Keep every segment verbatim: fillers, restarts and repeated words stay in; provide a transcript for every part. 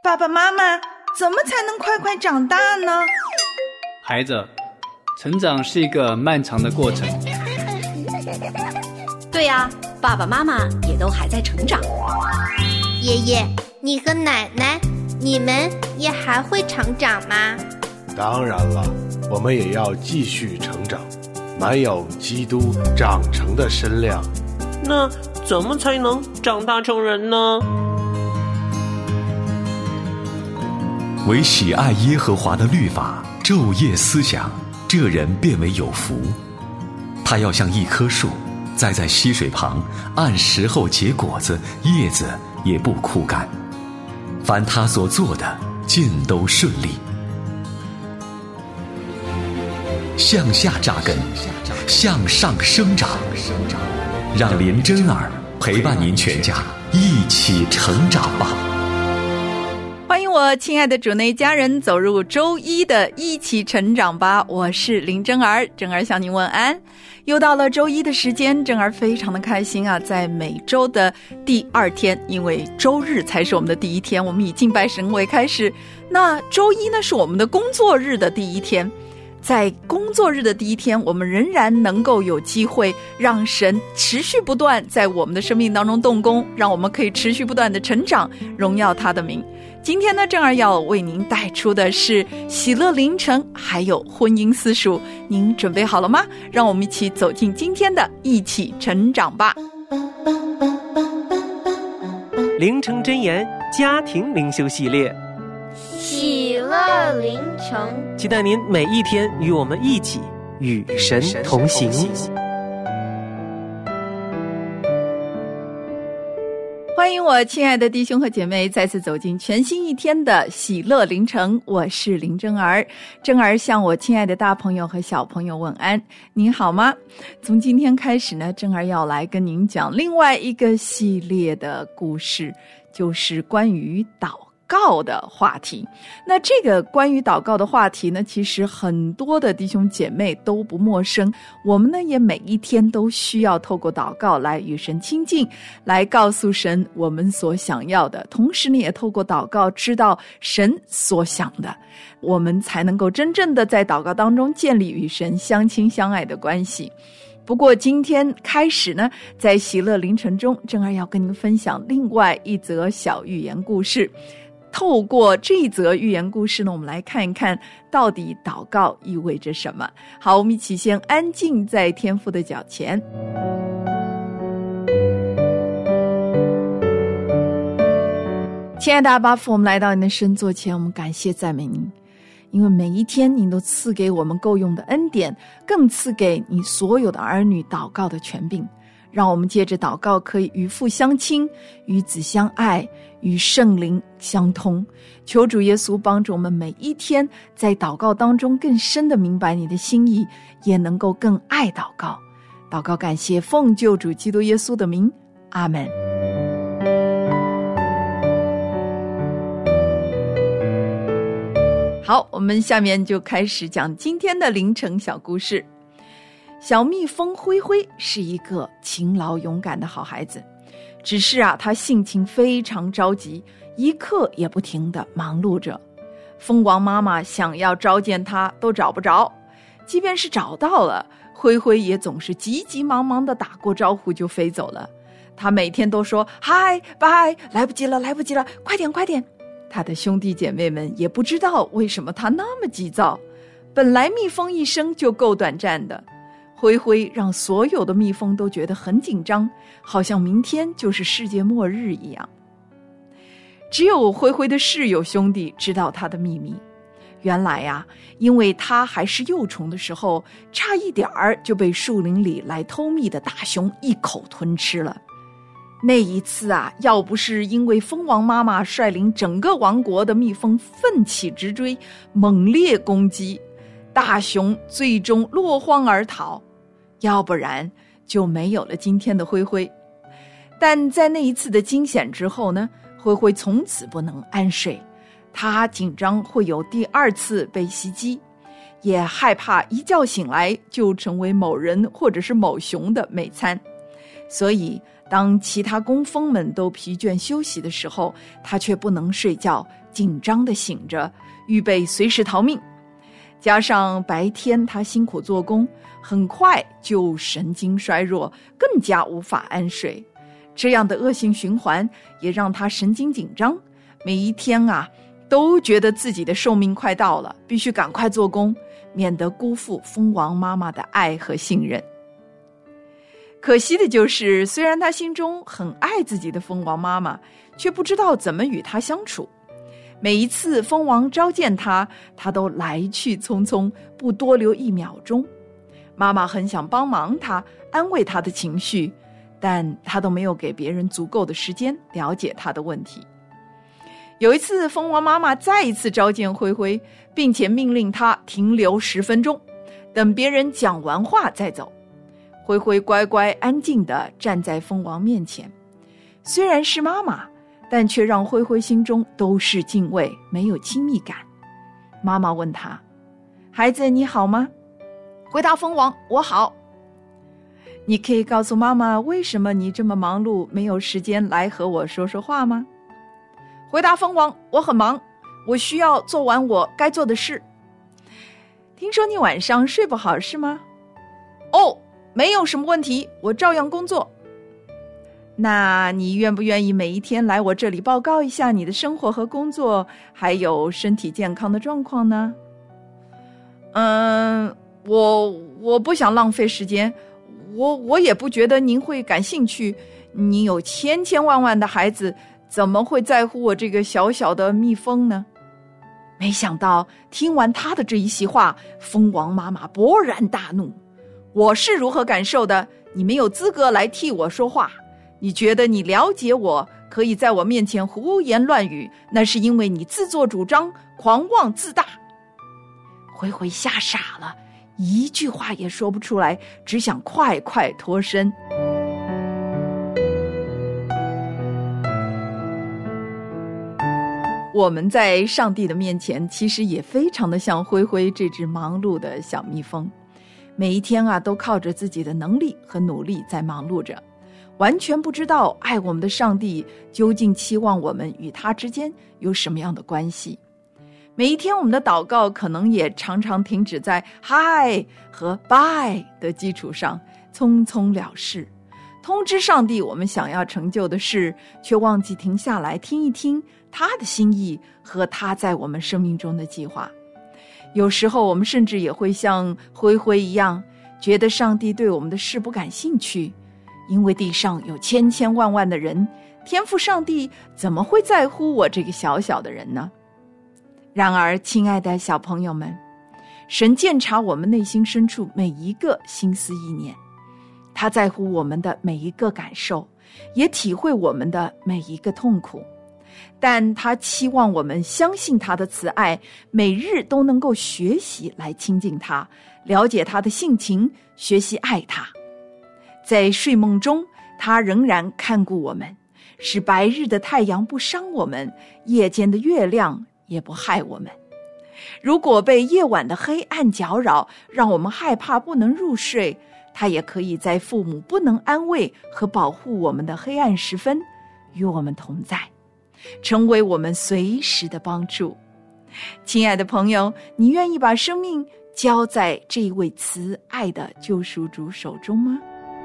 爸爸妈妈，怎么才能快快长大呢？ 孩子，成长是一个漫长的过程。 对呀，爸爸妈妈也都还在成长。 爷爷，你和奶奶，你们也还会成长吗？ 当然了，我们也要继续成长，满有基督长成的身量。 那怎么才能长大成人呢？ 唯喜爱耶和华的律法，昼夜思想，这人便为有福。他要像一棵树，栽在溪水旁，按时候结果子，叶子也不枯干。凡他所做的，尽都顺利。向下扎根，向上生长，让林真儿陪伴您全家一起成长吧。 欢迎我亲爱的主内家人走入周一的一起成长吧，我是林真儿，真儿向您问安。又到了周一的时间，真儿非常的开心啊，在每周的第二天，因为周日才是我们的第一天，我们以敬拜神为开始，那周一呢是我们的工作日的第一天。在工作日的第一天，我们仍然能够有机会让神持续不断在我们的生命当中动工，让我们可以持续不断的成长，荣耀他的名。今天呢，正儿要为您带出的是喜乐凌晨，还有婚姻私塾，您准备好了吗？让我们一起走进今天的一起成长吧。 凌晨箴言家庭灵修系列， 喜乐凌晨， 期待您每一天与我们一起与神同行。 欢迎我亲爱的弟兄和姐妹再次走进全新一天的喜乐凌晨，我是林真儿。真儿向我亲爱的大朋友和小朋友问安，您好吗？从今天开始呢，真儿要来跟您讲另外一个系列的故事，就是关于祷告的话题。那这个关于祷告的话题呢，其实很多的弟兄姐妹都不陌生，我们呢也每一天都需要透过祷告来与神亲近，来告诉神我们所想要的，同时呢也透过祷告知道神所想的，我们才能够真正的在祷告当中建立与神相亲相爱的关系。不过今天开始呢，在喜乐凌晨中，真儿要跟您分享另外一则小寓言故事。透过这一则寓言故事呢，我们来看一看到底祷告意味着什么。好，我们一起先安静在天父的脚前。亲爱的阿爸父，我们来到您的圣座前，我们感谢赞美您，因为每一天您都赐给我们够用的恩典，更赐给你所有的儿女祷告的权柄，让我们借着祷告可以与父相亲，与子相爱，与圣灵相通。求主耶稣帮助我们每一天在祷告当中更深地明白你的心意，也能够更爱祷告。祷告感谢奉救主基督耶稣的名，阿们。好，我们下面就开始讲今天的凌晨小故事。小蜜蜂灰灰是一个勤劳勇敢的好孩子，只是啊，他性情非常着急，一刻也不停地忙碌着。蜂王妈妈想要召见他都找不着，即便是找到了，灰灰也总是急急忙忙地打过招呼就飞走了。他每天都说嗨拜，来不及了来不及了，快点快点。他的兄弟姐妹们也不知道为什么他那么急躁，本来蜜蜂一生就够短暂的，灰灰让所有的蜜蜂都觉得很紧张，好像明天就是世界末日一样。只有灰灰的室友兄弟知道他的秘密。原来啊，因为他还是幼虫的时候，差一点儿就被树林里来偷蜜的大熊一口吞吃了。那一次啊，要不是因为蜂王妈妈率领整个王国的蜜蜂奋起直追，猛烈攻击，大熊最终落荒而逃，要不然就没有了今天的灰灰。但在那一次的惊险之后呢，灰灰从此不能安睡，他紧张会有第二次被袭击，也害怕一觉醒来就成为某人或者是某熊的美餐。所以当其他工蜂们都疲倦休息的时候，他却不能睡觉， 紧张地醒着，预备随时逃命。加上白天他辛苦做工，很快就神经衰弱，更加无法安睡。这样的恶性循环也让他神经紧张，每一天啊都觉得自己的寿命快到了，必须赶快做工，免得辜负蜂王妈妈的爱和信任。可惜的就是，虽然他心中很爱自己的蜂王妈妈，却不知道怎么与她相处。每一次蜂王召见他，他都来去匆匆，不多留一秒钟。妈妈很想帮忙他，安慰他的情绪，但他都没有给别人足够的时间了解他的问题。有一次，蜂王妈妈再一次召见灰灰，并且命令他停留十分钟，等别人讲完话再走。灰灰乖乖安静地站在蜂王面前，虽然是妈妈，但却让灰灰心中都是敬畏，没有亲密感。妈妈问他：孩子你好吗？回答蜂王：我好。你可以告诉妈妈，为什么你这么忙碌，没有时间来和我说说话吗？回答蜂王：我很忙，我需要做完我该做的事。听说你晚上睡不好是吗？哦，没有什么问题，我照样工作。那你愿不愿意每一天来我这里报告一下你的生活和工作，还有身体健康的状况呢？嗯，我我不想浪费时间，我我也不觉得您会感兴趣。你有千千万万的孩子，怎么会在乎我这个小小的蜜蜂呢？没想到听完他的这一席话，蜂王妈妈勃然大怒。我是如何感受的，你没有资格来替我说话。你觉得你了解我，可以在我面前胡言乱语，那是因为你自作主张，狂妄自大。灰灰吓傻了，一句话也说不出来，只想快快脱身。我们在上帝的面前，其实也非常的像灰灰这只忙碌的小蜜蜂，每一天啊，都靠着自己的能力和努力在忙碌着，完全不知道爱我们的上帝究竟期望我们与他之间有什么样的关系。每一天我们的祷告可能也常常停止在嗨和拜的基础上，匆匆了事，通知上帝我们想要成就的事，却忘记停下来听一听他的心意和他在我们生命中的计划。有时候我们甚至也会像灰灰一样，觉得上帝对我们的事不感兴趣，因为地上有千千万万的人，天父上帝怎么会在乎我这个小小的人呢？然而，亲爱的小朋友们，神鉴察我们内心深处每一个心思意念，他在乎我们的每一个感受，也体会我们的每一个痛苦，但他期望我们相信他的慈爱，每日都能够学习来亲近他，了解他的性情，学习爱他。在睡梦中，他仍然看顾我们，使白日的太阳不伤我们，夜间的月亮也不害我们。如果被夜晚的黑暗搅扰，让我们害怕不能入睡，他也可以在父母不能安慰和保护我们的黑暗时分，与我们同在，成为我们随时的帮助。亲爱的朋友，你愿意把生命交在这一位慈爱的救赎主手中吗？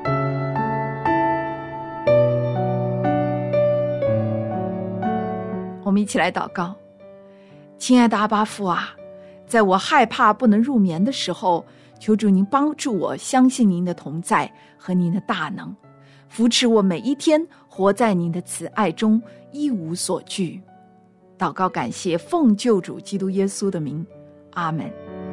我们一起来祷告。亲爱的阿爸父啊，在我害怕不能入眠的时候，求主您帮助我相信您的同在和您的大能，扶持我每一天活在您的慈爱中，一无所惧。祷告感谢，奉救主基督耶稣的名，阿们。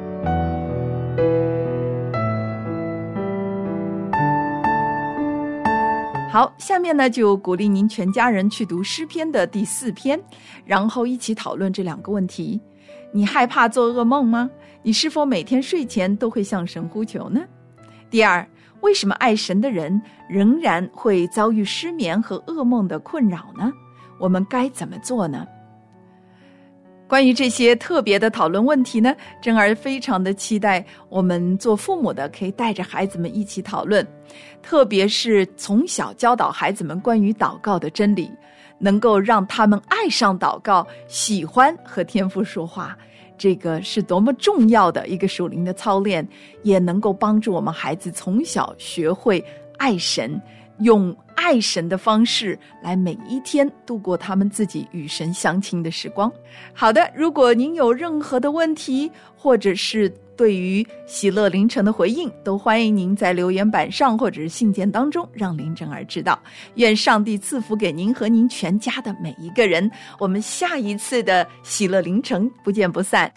好，下面呢就鼓励您全家人去读诗篇的第四篇，然后一起讨论这两个问题。你害怕做噩梦吗？你是否每天睡前都会向神呼求呢？第二，为什么爱神的人仍然会遭遇失眠和噩梦的困扰呢？我们该怎么做呢？关于这些特别的讨论问题呢，珍儿非常的期待我们做父母的可以带着孩子们一起讨论，特别是从小教导孩子们关于祷告的真理， 能够让他们爱上祷告，喜欢和天父说话。这个是多么重要的一个属灵的操练，也能够帮助我们孩子从小学会爱神，用爱神的方式来每一天度过他们自己与神相亲的时光。好的，如果您有任何的问题，或者是对于喜乐凌晨的回应，都欢迎您在留言板上或者是信件当中让林真儿知道。愿上帝赐福给您和您全家的每一个人。我们下一次的喜乐凌晨不见不散。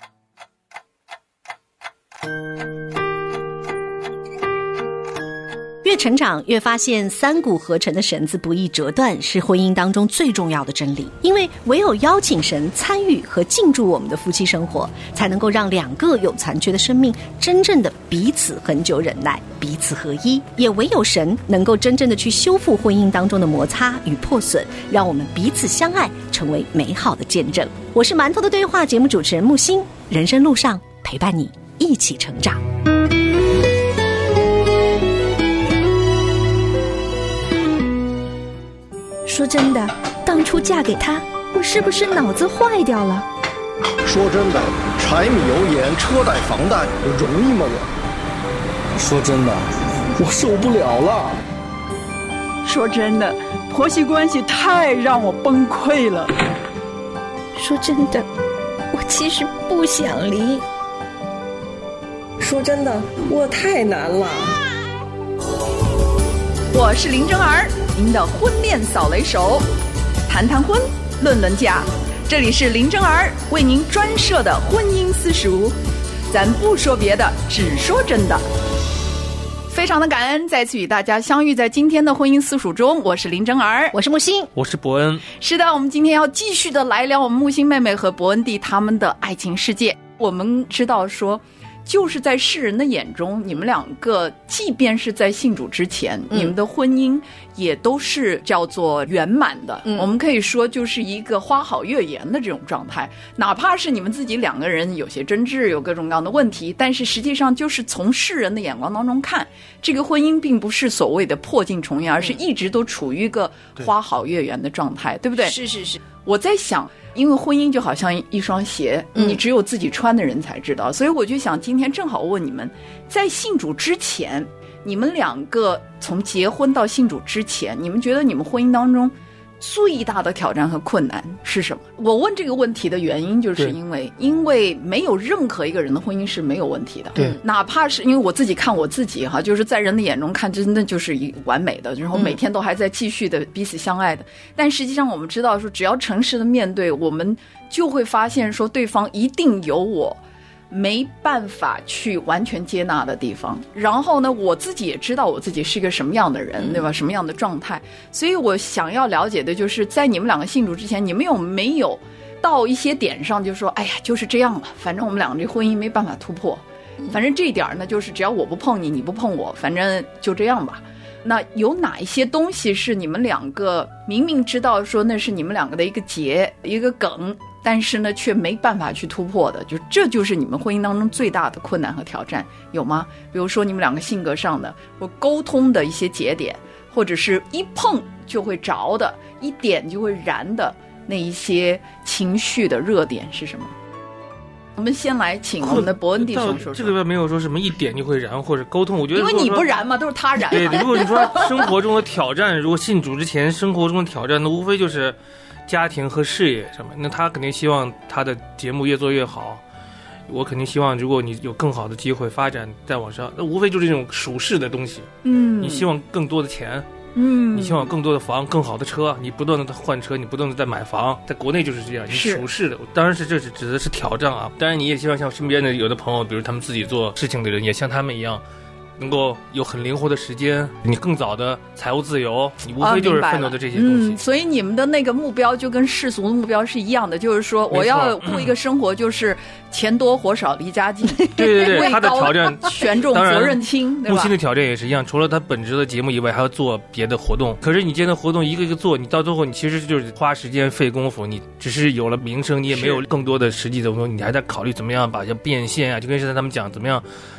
越成长越发现三股合成的绳子不易折断是婚姻当中最重要的真理，因为唯有邀请神参与和进驻我们的夫妻生活，才能够让两个有残缺的生命真正的彼此恒久忍耐，彼此合一，也唯有神能够真正的去修复婚姻当中的摩擦与破损，让我们彼此相爱，成为美好的见证。我是馒头的对话节目主持人木星，人生路上陪伴你一起成长。 说真的，当初嫁给他，我是不是脑子坏掉了？ 说真的，柴米油盐车贷房贷容易吗我？说真的，我受不了了。 说真的，婆媳关系太让我崩溃了。 说真的，我其实不想离。 说真的，我太难了。 我是林真儿，您的婚恋扫雷手，谈谈婚，论论嫁，这里是林真儿为您专设的婚姻私塾，咱不说别的，只说真的。非常的感恩再次与大家相遇在今天的婚姻私塾中，我是林真儿， 我是木星， 我是伯恩。 是的，我们今天要继续的来聊我们木星妹妹和伯恩弟他们的爱情世界。我们知道说，就是在世人的眼中，你们两个即便是在信主之前，嗯、你们的婚姻也都是叫做圆满的、嗯、我们可以说就是一个花好月圆的这种状态，哪怕是你们自己两个人有些争执，有各种各样的问题，但是实际上就是从世人的眼光当中看，这个婚姻并不是所谓的破镜重圆，而是一直都处于一个花好月圆的状态， 对, 对不对？ 是是是。 我在想，因为婚姻就好像一双鞋、嗯、你只有自己穿的人才知道，所以我就想今天正好问你们，在信主之前，你们两个从结婚到信主之前，你们觉得你们婚姻当中最大的挑战和困难是什么？我问这个问题的原因就是因为因为没有任何一个人的婚姻是没有问题的，对，哪怕是因为我自己看我自己哈，就是在人的眼中看真的就是一完美的，然后每天都还在继续的彼此相爱的、嗯、但实际上我们知道说，只要诚实的面对，我们就会发现说对方一定有我没办法去完全接纳的地方，然后呢我自己也知道我自己是一个什么样的人、嗯、对吧，什么样的状态，所以我想要了解的就是在你们两个信主之前，你们有没有到一些点上就说哎呀就是这样了，反正我们两个这婚姻没办法突破，反正这一点呢就是只要我不碰你，你不碰我，反正就这样吧。那有哪一些东西是你们两个明明知道说那是你们两个的一个结一个梗，但是呢却没办法去突破的，就这就是你们婚姻当中最大的困难和挑战，有吗？比如说你们两个性格上的或沟通的一些节点，或者是一碰就会着的，一点就会燃的那一些情绪的热点是什么？我们先来请我们的伯恩弟兄说说。 这里边没有说什么一点就会燃或者沟通，我觉得因为你不燃嘛，都是他燃。 对，如果你说生活中的挑战，如果信主之前生活中的挑战，那无非就是家庭和事业上面。那他肯定希望他的节目越做越好，我肯定希望如果你有更好的机会发展再往上，那无非就是这种属世的东西。嗯，你希望更多的钱。嗯，你希望更多的房，更好的车，你不断的换车，你不断的在买房，在国内就是这样，你属实的。当然是这是指的是挑战啊，当然你也希望像身边的有的朋友，比如他们自己做事情的人，也像他们一样，能够有很灵活的时间，你更早的财务自由，你无非就是奋斗的这些东西、 啊嗯、所以你们的那个目标就跟世俗的目标是一样的，就是说我要过一个生活就是钱多活少离家近对对对，他的挑战权重责任轻，对吧？ 木星的挑战也是一样，除了他本职的节目以外还要做别的活动，可是你这样的活动一个一个做，你到最后你其实就是花时间费功夫，你只是有了名声，你也没有更多的实际的东西，你还在考虑怎么样把这变现啊，就跟现在他们讲怎么样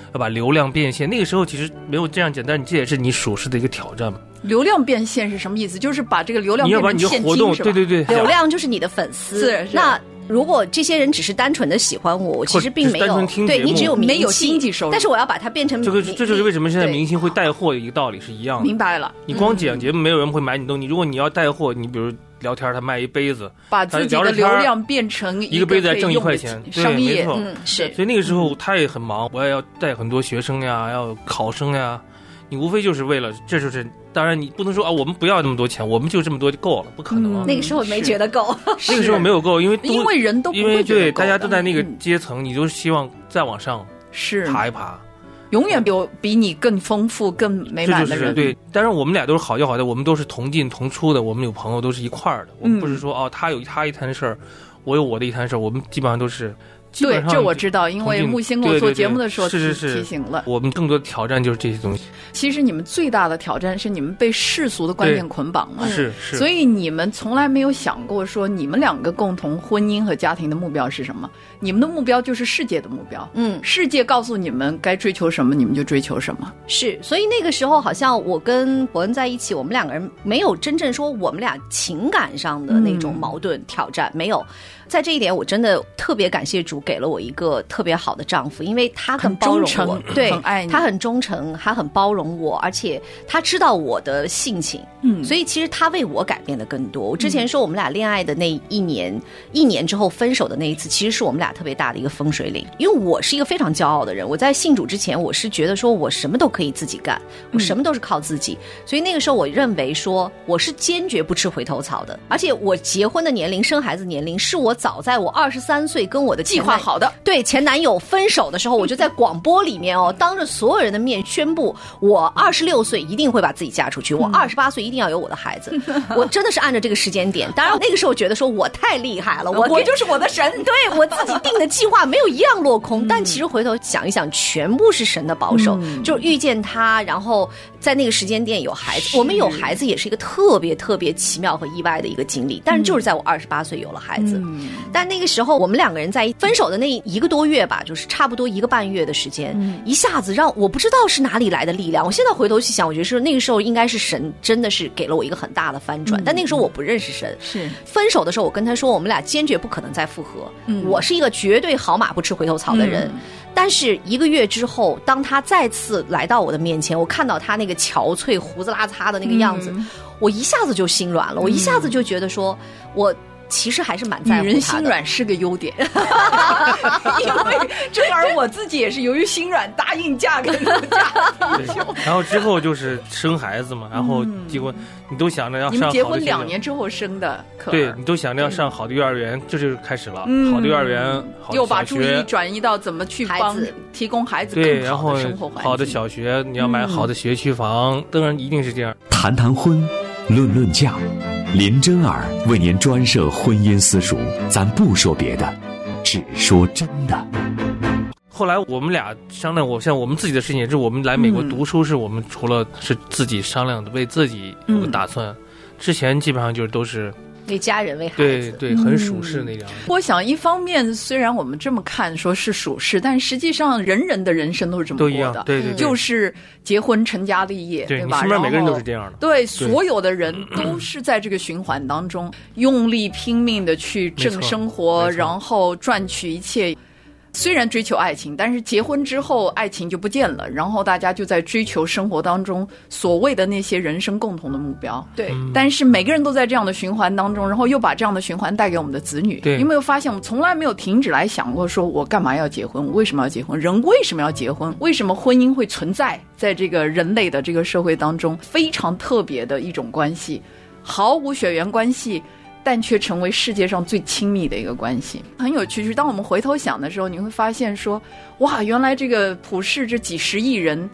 要把流量变现。那个时候其实没有这样简单，这也是你属实的一个挑战嘛。 流量变现是什么意思？就是把这个流量你要把你的活动，对对对， 流量就是你的粉丝。 是是。 那如果这些人只是单纯的喜欢我，我其实并没有对你只有没有经济收入， 但是我要把它变成这个，这就是为什么现在明星会带货的一个道理是一样的。 明白了， 你光讲节目，没有人会买你东西。如果你要带货，你比如聊天，他卖一杯子， 把自己的流量变成一个杯子还挣一块钱， 商业， 没错， 嗯，是。 所以那个时候他也很忙，我也要带很多学生呀，要考生呀。你无非就是为了，这就是当然你不能说啊，我们不要那么多钱，我们就这么多就够了，不可能啊。 嗯、那个时候没觉得够， 那个时候没有够，因为因为人都不因为对大家都在那个嗯、 阶层，你都希望再往上是爬一爬， 永远有比你更丰富、更美满的人。 这就是对，当然我们俩都是好就好在，我们都是同进同出的，我们有朋友都是一块儿的，我们不是说、嗯、哦，他有他一摊事儿，我有我的一摊事儿，我们基本上都是。 对，这我知道，因为木星跟我做节目的时候是是是提醒了我们更多的挑战就是这些东西。 其实你们最大的挑战是你们被世俗的观念捆绑了， 是是， 所以你们从来没有想过说你们两个共同婚姻和家庭的目标是什么？你们的目标就是世界的目标， 嗯， 世界告诉你们该追求什么，你们就追求什么。 是，所以那个时候好像我跟伯恩在一起，我们两个人没有真正说我们俩情感上的那种矛盾、嗯、挑战，没有。在这一点，我真的特别感谢主给了我一个特别好的丈夫，因为他很包容我，对， 很爱你， 他很忠诚，他很包容我，而且他知道我的性情， 嗯， 所以其实他为我改变的更多。我之前说我们俩恋爱的那一年，嗯、一年之后分手的那一次，其实是我们俩特别大的一个分水岭。因为我是一个非常骄傲的人，我在信主之前，我是觉得说我什么都可以自己干，我什么都是靠自己，嗯、所以那个时候我认为说我是坚决不吃回头草的，而且我结婚的年龄、生孩子年龄是我早在我二十三岁跟我的计划好的， 对前男友分手的时候，我就在广播里面哦，当着所有人的面宣布，我二十六岁一定会把自己嫁出去，我二十八岁一定要有我的孩子。我真的是按照这个时间点，当然那个时候觉得说我太厉害了，我我就是我的神， 对我自己定的计划没有一样落空。但其实回头想一想，全部是神的保守，嗯、就遇见他，然后在那个时间点有孩子，我们有孩子也是一个特别特别奇妙和意外的一个经历。但是就是在我二十八岁有了孩子，嗯、但那个时候我们两个人在分手的那一个多月吧，就是差不多一个半月的时间，嗯、一下子让我不知道是哪里来的力量。我现在回头去想，我觉得是那个时候应该是神真的是给了我一个很大的翻转。嗯、但那个时候我不认识神， 是分手的时候我跟他说，我们俩坚决不可能再复合。嗯、我是一个绝对好马不吃回头草的人。嗯但是一个月之后，当他再次来到我的面前，我看到他那个憔悴、胡子拉碴的那个样子，嗯、我一下子就心软了。我一下子就觉得说，我其实还是蛮在乎他的。 女人心软是个优点，因为正而我自己也是由于心软答应嫁给陆家。 然后之后就是生孩子嘛，然后结婚，嗯、你都想着要上好的学校。 你们结婚两年之后生的可儿， 对你都想着要上好的幼儿园，这就是开始了。嗯、好的幼儿园，好的又把注意力转移到怎么去帮提供孩子对， 更好的生活环境。 好的小学，你要买好的学区房，嗯、当然一定是这样。 谈谈婚，论论嫁，林真儿为您专设婚姻私塾，咱不说别的，只说真的。 后来我们俩商量，我像我们自己的事情，也是我们来美国读书，是我们除了是自己商量的，为自己有个打算，嗯、之前基本上就是都是为家人为孩子， 对对，很属实那样，嗯。 我想一方面，虽然我们这么看说是属实，但实际上人人的人生都是这么过的， 都一样，对对对， 就是结婚成家立业， 对, 对吧？ 你身边每个人都是这样的， 对，对所有的人都是在这个循环当中用力拼命的去挣生活，然后赚取一切。虽然追求爱情，但是结婚之后爱情就不见了，然后大家就在追求生活当中所谓的那些人生共同的目标。对，嗯、但是每个人都在这样的循环当中，然后又把这样的循环带给我们的子女。对，你有没有发现我们从来没有停止来想过说我干嘛要结婚，我为什么要结婚，人为什么要结婚，为什么婚姻会存在在这个人类的这个社会当中，非常特别的一种关系，毫无血缘关系，但却成为世界上最亲密的一个关系。很有趣，就是当我们回头想的时候，你会发现说，哇，原来这个普世这几十亿人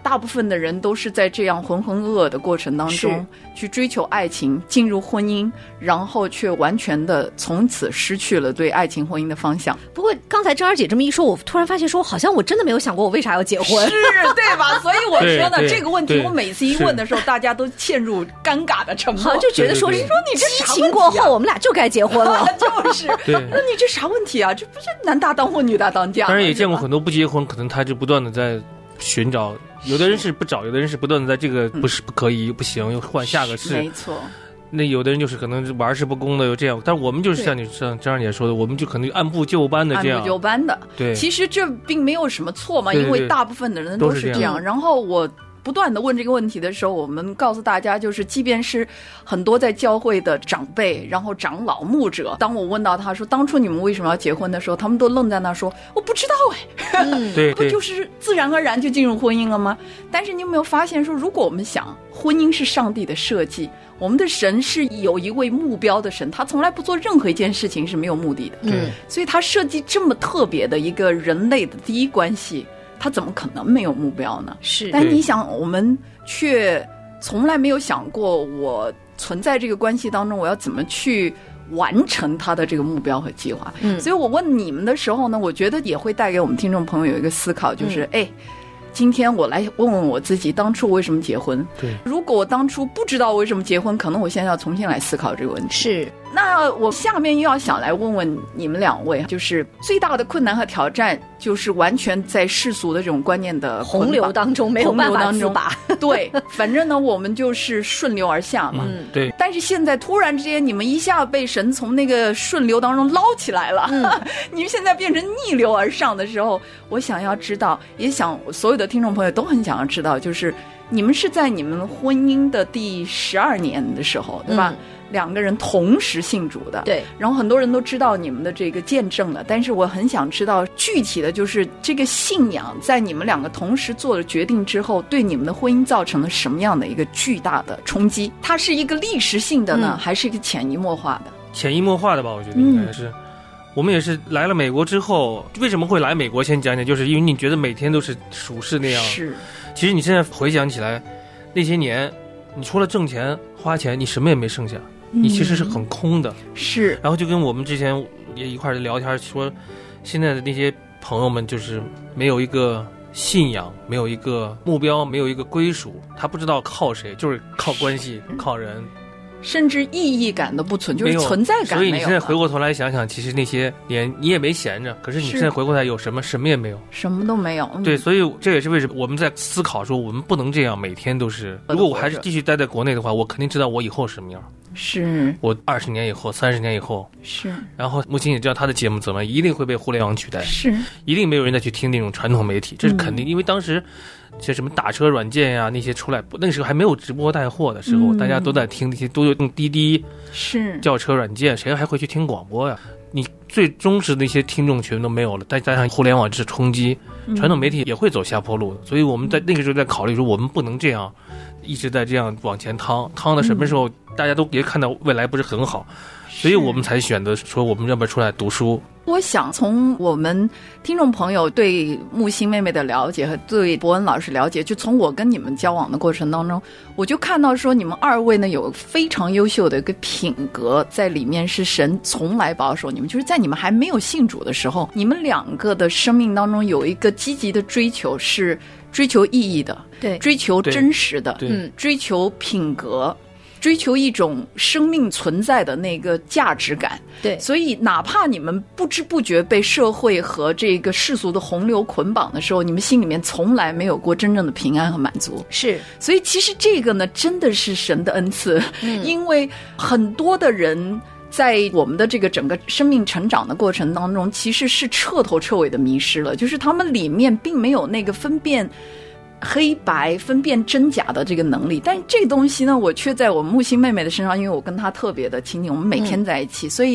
大部分的人都是在这样浑浑噩噩的过程当中去追求爱情，进入婚姻，然后却完全的从此失去了对爱情婚姻的方向。 不过刚才珍儿姐这么一说，我突然发现说好像我真的没有想过我为啥要结婚， 是对吧？所以我说呢，这个问题对我每次一问的时候，大家都陷入尴尬的沉默， 好像就觉得说对对对说你这激情过后我们俩就该结婚了就是对那你这啥问题啊？这不是男大当婚女大当嫁吗？ 当然也见过很多不结婚，可能他就不断的在寻找，有的人是不找，有的人是不断的在这个不是不可以不行，又换下个事。 没错。 那有的人就是可能玩世不恭的，有这样，但我们就是像你像张姐说的，我们就可能按部就班的这样， 按部就班的。 对， 其实这并没有什么错嘛， 对对对， 因为大部分的人都是这样。然后我不断的问这个问题的时候，我们告诉大家，就是即便是很多在教会的长辈，然后长老牧者，当我问到他说当初你们为什么要结婚的时候，他们都愣在那说我不知道哎， 嗯、对不就是自然而然就进入婚姻了吗？但是你有没有发现说，如果我们想婚姻是上帝的设计，我们的神是有一位目标的神，他从来不做任何一件事情是没有目的的。 对， 所以他设计这么特别的一个人类的第一关系，他怎么可能没有目标呢？ 是， 但你想，我们却从来没有想过，我存在这个关系当中，我要怎么去完成他的这个目标和计划。嗯，所以我问你们的时候呢，我觉得也会带给我们听众朋友有一个思考，就是哎。嗯今天我来问问我自己，当初为什么结婚？ 对， 如果我当初不知道为什么结婚，可能我现在要重新来思考这个问题。 是， 那我下面又要想来问问你们两位，就是最大的困难和挑战，就是完全在世俗的这种观念的洪流当中没有办法自拔。 对，反正呢，我们就是顺流而下嘛。 嗯，对。 但是现在突然之间，你们一下被神从那个顺流当中捞起来了，嗯、你们现在变成逆流而上的时候，我想要知道，也想所有的听众朋友都很想要知道，就是你们是在你们婚姻的第十二年的时候，对吧？嗯，两个人同时信主的， 对， 然后很多人都知道你们的这个见证了，但是我很想知道具体的，就是这个信仰在你们两个同时做了决定之后，对你们的婚姻造成了什么样的一个巨大的冲击？它是一个历史性的呢，嗯、还是一个潜移默化的？ 潜移默化的吧，我觉得应该是。嗯，我们也是来了美国之后，为什么会来美国？先讲讲，就是因为你觉得每天都是属世那样。 是， 其实你现在回想起来，那些年，你除了挣钱花钱，你什么也没剩下。你其实是很空的， 嗯、是。 然后就跟我们之前也一块聊天说，现在的那些朋友们就是没有一个信仰，没有一个目标，没有一个归属，他不知道靠谁，就是靠关系，靠人。 甚至意义感都不存，就是存在感没有。 所以你现在回过头来想想，其实那些年你也没闲着，可是你现在回过头来有什么？什么也没有， 什么都没有。嗯、 对，所以这也是为什么我们在思考说，我们不能这样每天都是。如果我还是继续待在国内的话，我肯定知道我以后什么样。 是我二十年以后、三十年以后是。 然后木青也知道他的节目怎么一定会被互联网取代， 是， 一定没有人再去听那种传统媒体，这是肯定。嗯、因为当时像什么打车软件呀、啊、那些出来，那个时候还没有直播带货的时候，嗯、大家都在听那些，都用滴滴是叫车软件，谁还会去听广播呀？你最忠实的一些听众群都没有了，再加上互联网之冲击，传统媒体也会走下坡路的。所以我们在那个时候在考虑说，我们不能这样一直在这样往前趟，趟到什么时候大家都也看到未来不是很好，所以我们才选择说我们要不要出来读书。 我想从我们听众朋友对木星妹妹的了解和对伯恩老师了解，就从我跟你们交往的过程当中，我就看到说你们二位呢有非常优秀的一个品格在里面，是神从来保守你们，就是在你们还没有信主的时候，你们两个的生命当中有一个积极的追求，是追求意义的， 对， 追求真实的， 嗯， 追求品格，追求一种生命存在的那个价值感。 对， 所以哪怕你们不知不觉被社会和这个世俗的洪流捆绑的时候，你们心里面从来没有过真正的平安和满足。 是， 所以其实这个呢，真的是神的恩赐，嗯、因为很多的人在我们的这个整个生命成长的过程当中，其实是彻头彻尾的迷失了，就是他们里面并没有那个分辨黑白、分辨真假的这个能力。但是这个东西呢，我却在我木星妹妹的身上，因为我跟她特别的亲近，我们每天在一起，嗯、所以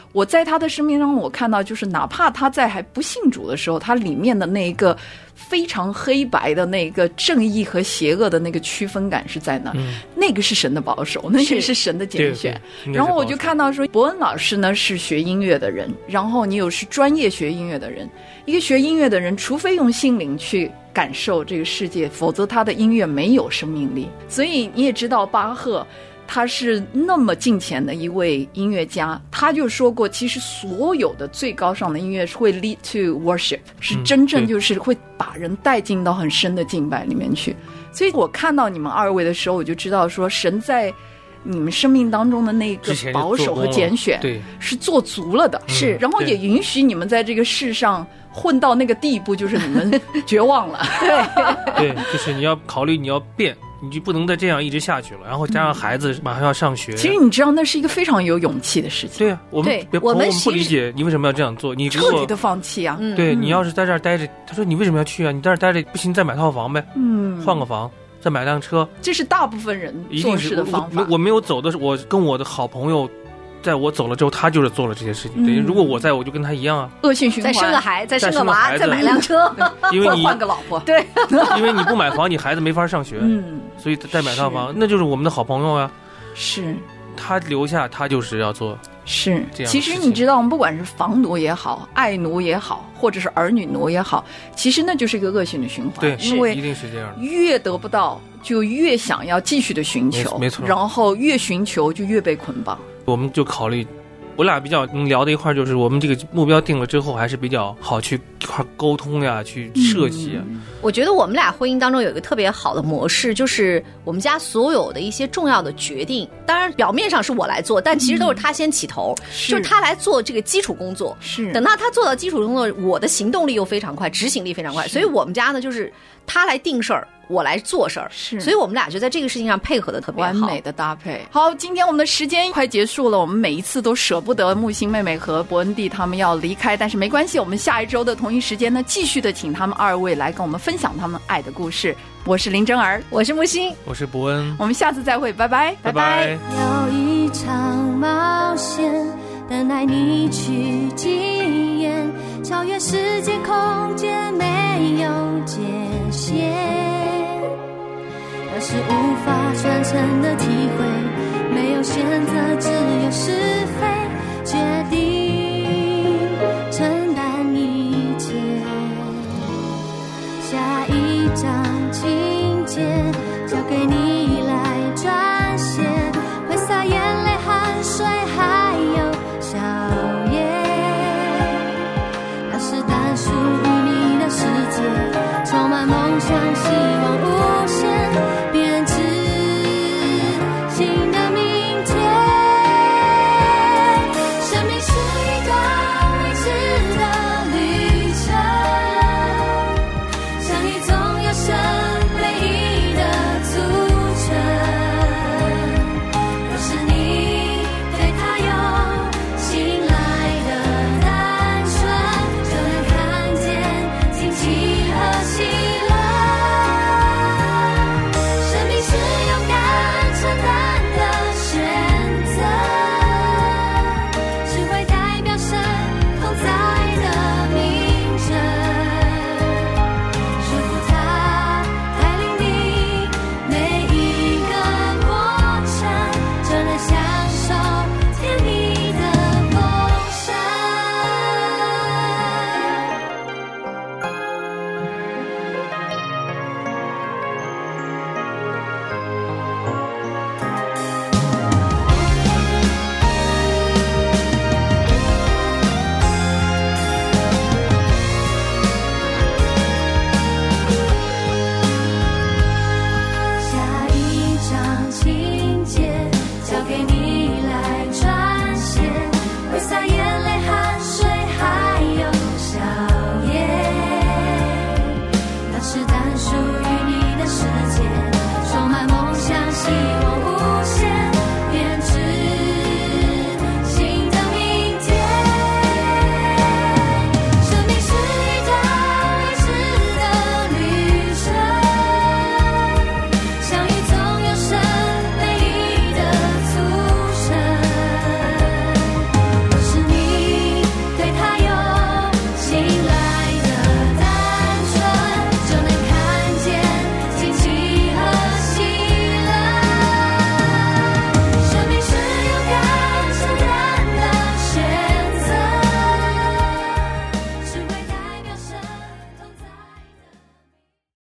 我在他的生命当中，我看到就是哪怕他在还不信主的时候，他里面的那一个非常黑白的那个正义和邪恶的那个区分感是在那、嗯、那个是神的保守，那个是神的拣选。然后我就看到说，伯恩老师呢是学音乐的人，然后你有是专业学音乐的人，一个学音乐的人除非用心灵去感受这个世界，否则他的音乐没有生命力。所以你也知道巴赫他是那么敬虔的一位音乐家，他就说过，其实所有的最高尚的音乐是会 lead to worship， 是真正就是会把人带进到很深的敬拜里面去。所以我看到你们二位的时候，我就知道说，神在你们生命当中的那个保守和拣选是做足了的，是，然后也允许你们在这个世上混到那个地步，就是你们绝望了。 对，对，就是你要考虑你要变。你就不能再这样一直下去了，然后加上孩子马上要上学。 其实你知道，那是一个非常有勇气的事情。 对啊，我们别我们不理解你为什么要这样做，你彻底的放弃啊！ 对、嗯、你要是在这儿待着，他说你为什么要去啊？你在这儿待着不行，再买套房呗，嗯，换个房，再买辆车。 这是大部分人做事的方法。 我, 我没有走的是，我跟我的好朋友。在我走了之后，他就是做了这些事情。等于、嗯、如果我在，我就跟他一样啊。 恶性循环， 再生个孩，再生个娃，再买辆车， 因为你换个老婆。 对， 因为你不买房，你孩子没法上学。嗯，所以再买套房，那就是我们的好朋友呀。 是， 他留下，他就是要做。 是，其实你知道，我们不管是房奴也好，爱奴也好，或者是儿女奴也好，其实那就是一个恶性的循环。 对， 因为一定是这样的。 越得不到，就越想要继续的寻求， 没错。 然后越寻求，就越被捆绑。 我们就考虑。我俩比较能聊的一块，就是我们这个目标定了之后，还是比较好去一块沟通呀，去设计啊、嗯。 我觉得我们俩婚姻当中有一个特别好的模式，就是我们家所有的一些重要的决定，当然表面上是我来做，但其实都是他先起头，嗯、就是他来做这个基础工作。 是， 等到他做到基础工作，我的行动力又非常快，执行力非常快，所以我们家呢，就是他来定事儿。我来做事儿， 是， 所以我们俩就在这个事情上配合的特别好， 完美的搭配。好，今天我们的时间快结束了，我们每一次都舍不得木星妹妹和伯恩弟他们要离开，但是没关系，我们下一周的同一时间呢，继续的请他们二位来跟我们分享他们爱的故事。我是林真儿， 我是木星， 我是伯恩， 我们下次再会，拜拜， 拜拜。 有一场冒险，等待你去经验，超越时间空间，没有界限。那是无法传承的体会，没有选择，只有是非，决定